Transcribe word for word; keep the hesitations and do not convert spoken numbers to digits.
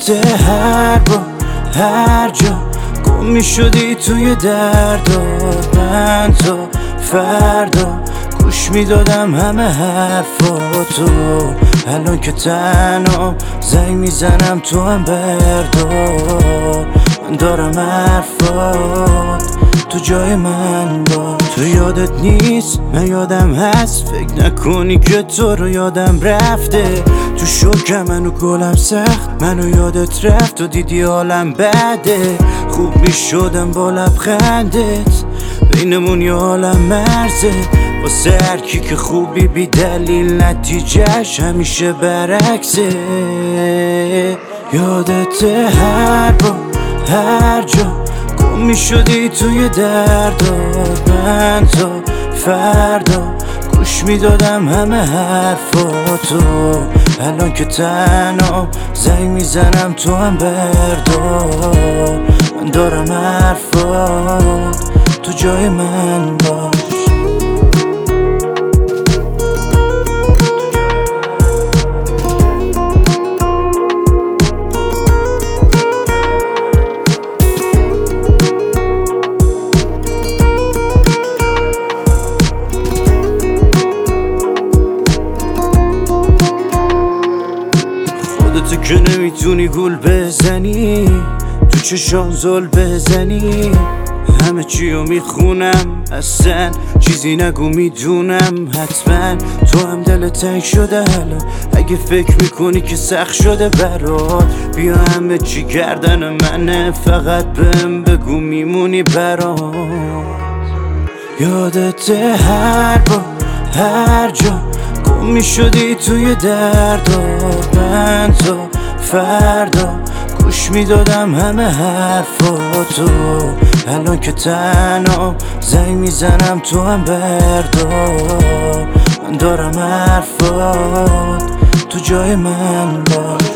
هر با هر جا گم می شدی توی دردات، من تا فردا گوش می دادم همه حرفاتو. الان که تنها زنگ می زنم تو هم بردار، من دارم حرفات تو جای من با. تو یادت نیست من یادم هست، فکر نکنی که تو رو یادم رفته. تو شوکم منو گلم سخت، منو یادت رفت و دیدی حالم بده. خوب می شدم با لبخندت، بینمون یه عالم مرزه. واسه هر کی که خوبی بی دلیل نتیجهش همیشه برعکسه. یادت هر با هر جا گم می شدی توی دردات، من تا فردا گوش می دادم همه حرفاتو. الان که تنها زنگ می زنم تو هم بردار، من دارم حرفات تو جای من باش. تو که نمیتونی گول بزنی، تو چشام زل بزنی. همه چیو میخونم، اصلا چیزی نگو میدونم. حتما تو هم دل تنگ شده الان، اگه فکر میکنی که سخت شده برات. بیا همه چی گردن منه، فقط بهم بگو میمونی برات. یادت هر با هر جا گم می شدی توی دردات، من تا فردا گوش می دادم همه حرفاتو. الان که تنها زنگ می زنم تو هم بردار، من دارم حرفات تو جای من باش.